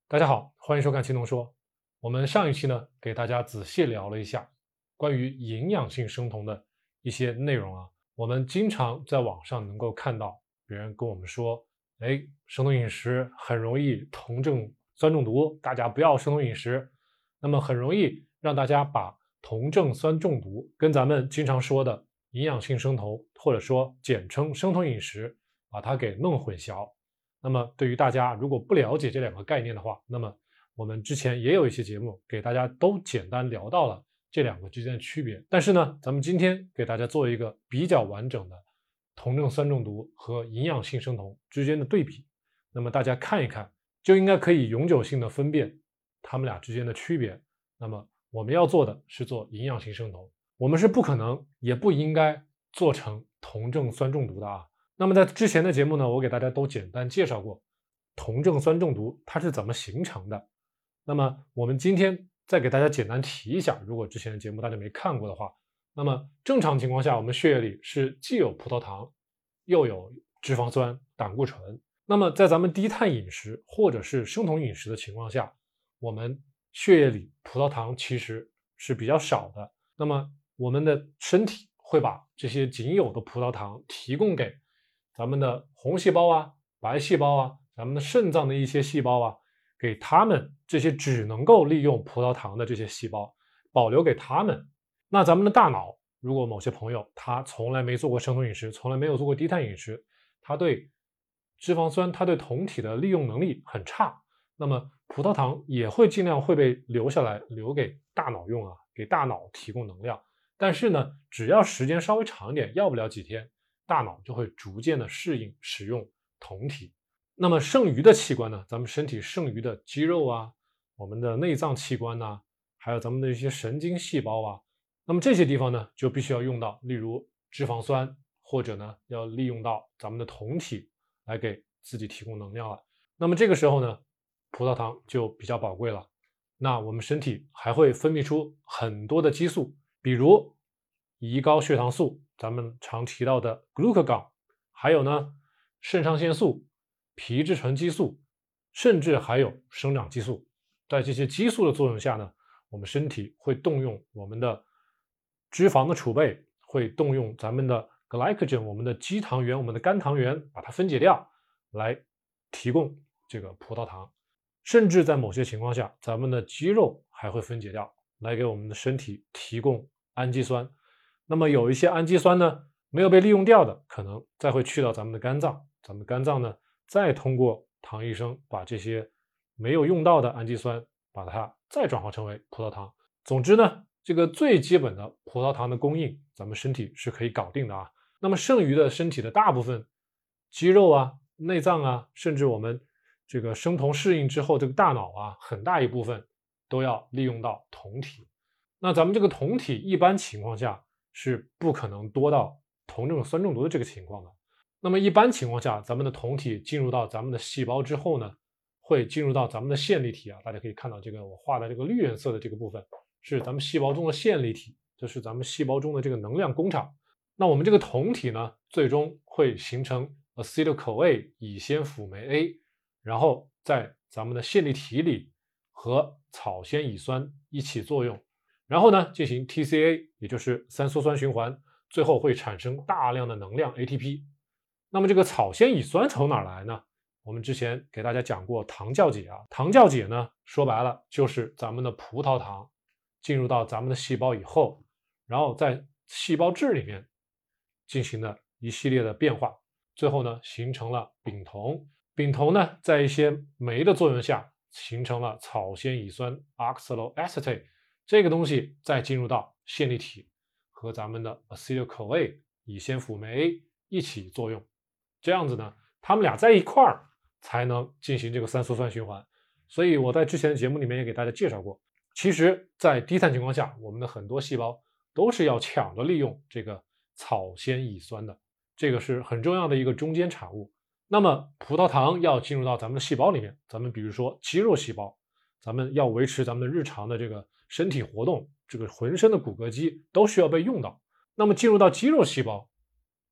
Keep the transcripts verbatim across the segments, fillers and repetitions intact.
大家好，欢迎收看青铜说。我们上一期呢，给大家仔细聊了一下关于营养性生酮的一些内容啊。我们经常在网上能够看到别人跟我们说，哎，生酮饮食很容易酮症酸中毒，大家不要生酮饮食。那么很容易让大家把酮症酸中毒跟咱们经常说的营养性生酮，或者说简称生酮饮食，把它给弄混淆。那么对于大家如果不了解这两个概念的话，那么我们之前也有一些节目给大家都简单聊到了这两个之间的区别。但是呢，咱们今天给大家做一个比较完整的酮症酸中毒和营养性生酮之间的对比，那么大家看一看，就应该可以永久性的分辨它们俩之间的区别。那么我们要做的是做营养性生酮，我们是不可能也不应该做成酮症酸中毒的啊。那么在之前的节目呢，我给大家都简单介绍过酮症酸中毒它是怎么形成的。那么我们今天再给大家简单提一下，如果之前的节目大家没看过的话，那么正常情况下我们血液里是既有葡萄糖又有脂肪酸胆固醇。那么在咱们低碳饮食或者是生酮饮食的情况下，我们血液里葡萄糖其实是比较少的，那么我们的身体会把这些仅有的葡萄糖提供给咱们的红细胞啊、白细胞啊、咱们的肾脏的一些细胞啊，给他们这些只能够利用葡萄糖的这些细胞保留给他们。那咱们的大脑，如果某些朋友他从来没做过生酮饮食，从来没有做过低碳饮食，他对脂肪酸、他对酮体的利用能力很差，那么葡萄糖也会尽量会被留下来，留给大脑用啊，给大脑提供能量。但是呢，只要时间稍微长一点，要不了几天，大脑就会逐渐的适应使用酮体。那么剩余的器官呢，咱们身体剩余的肌肉啊，我们的内脏器官呐、啊，还有咱们的一些神经细胞啊，那么这些地方呢，就必须要用到例如脂肪酸，或者呢要利用到咱们的酮体来给自己提供能量了。那么这个时候呢，葡萄糖就比较宝贵了。那我们身体还会分泌出很多的激素，比如胰高血糖素，咱们常提到的 glucagon， 还有呢肾上腺素、皮质醇激素，甚至还有生长激素。在这些激素的作用下呢，我们身体会动用我们的脂肪的储备，会动用咱们的 glycogen， 我们的肌糖原、我们的肝糖原，把它分解掉，来提供这个葡萄糖。甚至在某些情况下，咱们的肌肉还会分解掉，来给我们的身体提供氨基酸。那么有一些氨基酸呢，没有被利用掉的，可能再会去到咱们的肝脏，咱们肝脏呢，再通过糖医生把这些没有用到的氨基酸，把它再转化成为葡萄糖。总之呢，这个最基本的葡萄糖的供应，咱们身体是可以搞定的啊。那么剩余的身体的大部分肌肉啊、内脏啊，甚至我们这个生酮适应之后，这个大脑啊，很大一部分都要利用到酮体。那咱们这个酮体一般情况下是不可能多到酮症酸中毒的这个情况的。那么一般情况下，咱们的酮体进入到咱们的细胞之后呢，会进入到咱们的线粒体啊，大家可以看到这个我画的这个绿颜色的这个部分是咱们细胞中的线粒体，这是咱们细胞中的这个能量工厂。那我们这个酮体呢，最终会形成 acetyl-CoA 乙酰辅酶 A， 然后在咱们的线粒体里和草酰乙酸一起作用，然后呢进行 T C A， 也就是三羧酸循环，最后会产生大量的能量 A T P。 那么这个草酰乙酸从哪儿来呢？我们之前给大家讲过糖酵解啊，糖酵解呢说白了就是咱们的葡萄糖进入到咱们的细胞以后，然后在细胞质里面进行了一系列的变化，最后呢形成了丙酮。丙酮呢在一些酶的作用下形成了草酰乙酸 oxaloacetate， 这个东西再进入到线粒体和咱们的 acetyl-CoA 乙酰辅酶 A 一起作用，这样子呢它们俩在一块儿才能进行这个三羧酸循环。所以我在之前的节目里面也给大家介绍过，其实在低碳情况下，我们的很多细胞都是要抢着利用这个草酰乙酸的，这个是很重要的一个中间产物。那么葡萄糖要进入到咱们的细胞里面，咱们比如说肌肉细胞，咱们要维持咱们的日常的这个身体活动，这个浑身的骨骼肌都需要被用到。那么进入到肌肉细胞，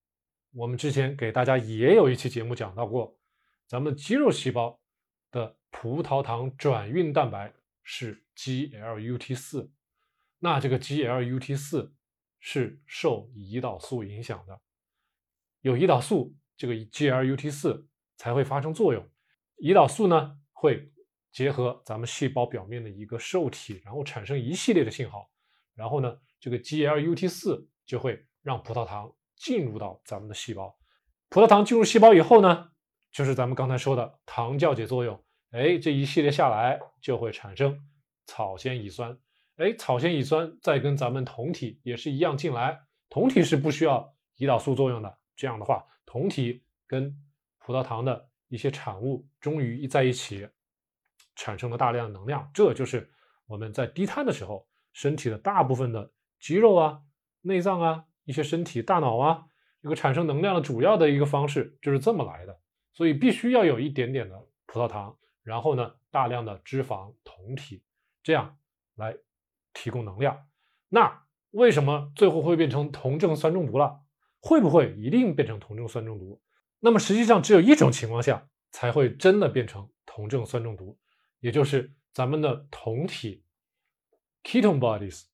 我们之前给大家也有一期节目讲到过，咱们肌肉细胞的葡萄糖转运蛋白是 G L U T 四， 那这个 G L U T 四 是受胰岛素影响的，有胰岛素，这个 G L U T 四 才会发生作用。胰岛素呢会结合咱们细胞表面的一个受体，然后产生一系列的信号，然后呢这个 G L U T 四 就会让葡萄糖进入到咱们的细胞。葡萄糖进入细胞以后呢，就是咱们刚才说的糖酵解作用，哎，这一系列下来就会产生草酰乙酸，哎，草酰乙酸再跟咱们酮体也是一样进来，酮体是不需要胰岛素作用的，这样的话酮体跟葡萄糖的一些产物终于一在一起产生了大量的能量，这就是我们在低碳的时候身体的大部分的肌肉啊、内脏啊、一些身体大脑啊这个产生能量的主要的一个方式就是这么来的。所以必须要有一点点的葡萄糖，然后呢大量的脂肪酮体，这样来提供能量。那为什么最后会变成酮症酸中毒了？会不会一定变成酮症酸中毒？那么实际上只有一种情况下才会真的变成酮症酸中毒，也就是咱们的酮体 ketone bodies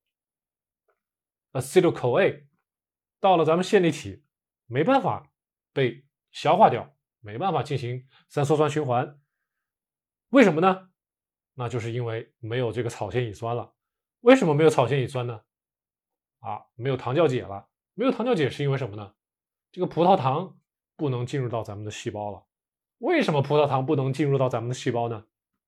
acetyl-CoA 到了咱们线粒体没办法被消化掉，没办法进行三羧酸循环。为什么呢？那就是因为没有这个草酰乙酸了。为什么没有草酰乙酸呢？啊，没有糖酵解了。没有糖酵解是因为什么呢？这个葡萄糖不能进入到咱们的细胞了。为什么葡萄糖不能进入到咱们的细胞呢？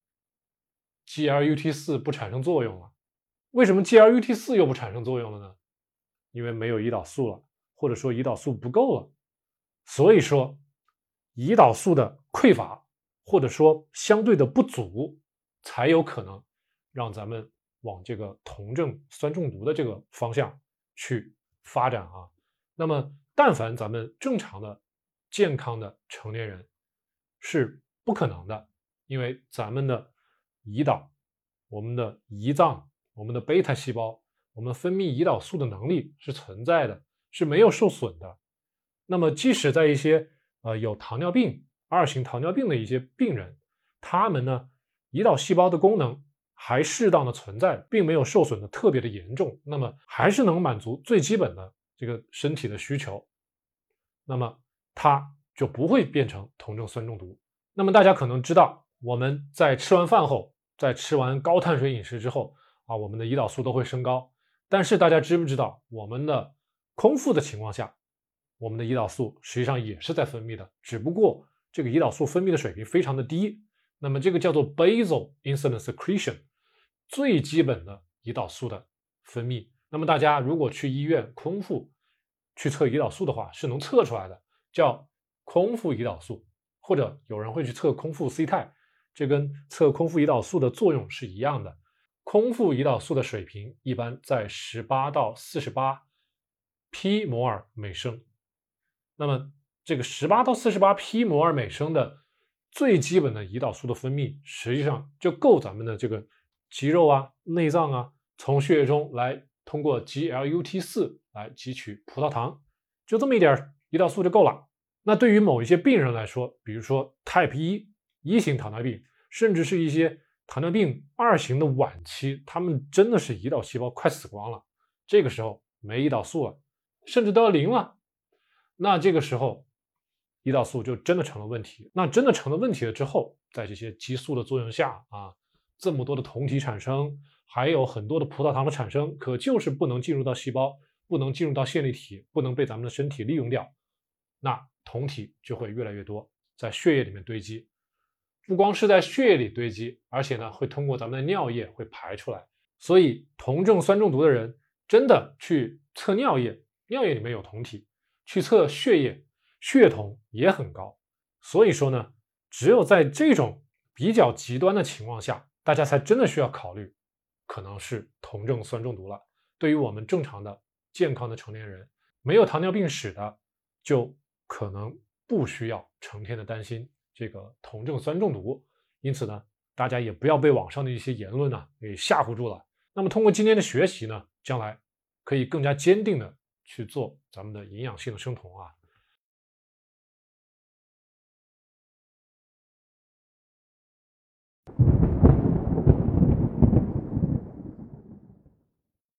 G L U T 四 不产生作用了。为什么 G L U T 四 又不产生作用了呢？因为没有胰岛素了，或者说胰岛素不够了。所以说胰岛素的匮乏或者说相对的不足，才有可能让咱们往这个酮症酸中毒的这个方向去发展啊。那么但凡咱们正常的健康的成年人是不可能的，因为咱们的胰岛、我们的胰脏、我们的贝塔细胞，我们分泌胰岛素的能力是存在的，是没有受损的。那么即使在一些呃有糖尿病、二型糖尿病的一些病人，他们呢胰岛细胞的功能还适当的存在，并没有受损的特别的严重，那么还是能满足最基本的这个身体的需求，那么它就不会变成酮症酸中毒。那么大家可能知道，我们在吃完饭后，在吃完高碳水饮食之后啊，我们的胰岛素都会升高。但是大家知不知道，我们的空腹的情况下，我们的胰岛素实际上也是在分泌的，只不过这个胰岛素分泌的水平非常的低。那么这个叫做 basal insulin secretion， 最基本的胰岛素的分泌。那么大家如果去医院空腹去测胰岛素的话，是能测出来的，叫空腹胰岛素，或者有人会去测空腹 C 肽，这跟测空腹胰岛素的作用是一样的。空腹胰岛素的水平一般在十八到四十八 p 摩尔每升。那么这个十八到四十八 p 摩尔每升的最基本的胰岛素的分泌，实际上就够咱们的这个肌肉啊、内脏啊，从血液中来通过 G L U T 四 来汲取葡萄糖，就这么一点胰岛素就够了。那对于某一些病人来说，比如说 Type 一 一型糖尿病，甚至是一些糖尿病二型的晚期，他们真的是胰岛细胞快死光了，这个时候没胰岛素了，甚至都要零了，那这个时候胰岛素就真的成了问题。那真的成了问题了之后，在这些激素的作用下啊，这么多的酮体产生，还有很多的葡萄糖的产生，可就是不能进入到细胞，不能进入到线粒体，不能被咱们的身体利用掉，那酮体就会越来越多，在血液里面堆积。不光是在血液里堆积，而且呢会通过咱们的尿液会排出来。所以酮症酸中毒的人真的去测尿液，尿液里面有酮体，去测血液，血酮也很高。所以说呢，只有在这种比较极端的情况下，大家才真的需要考虑可能是酮症酸中毒了。对于我们正常的健康的成年人，没有糖尿病史的，就可能不需要成天的担心这个酮症酸中毒。因此呢，大家也不要被网上的一些言论呢给吓唬住了。那么通过今天的学习呢，将来可以更加坚定的去做咱们的营养性的生酮啊。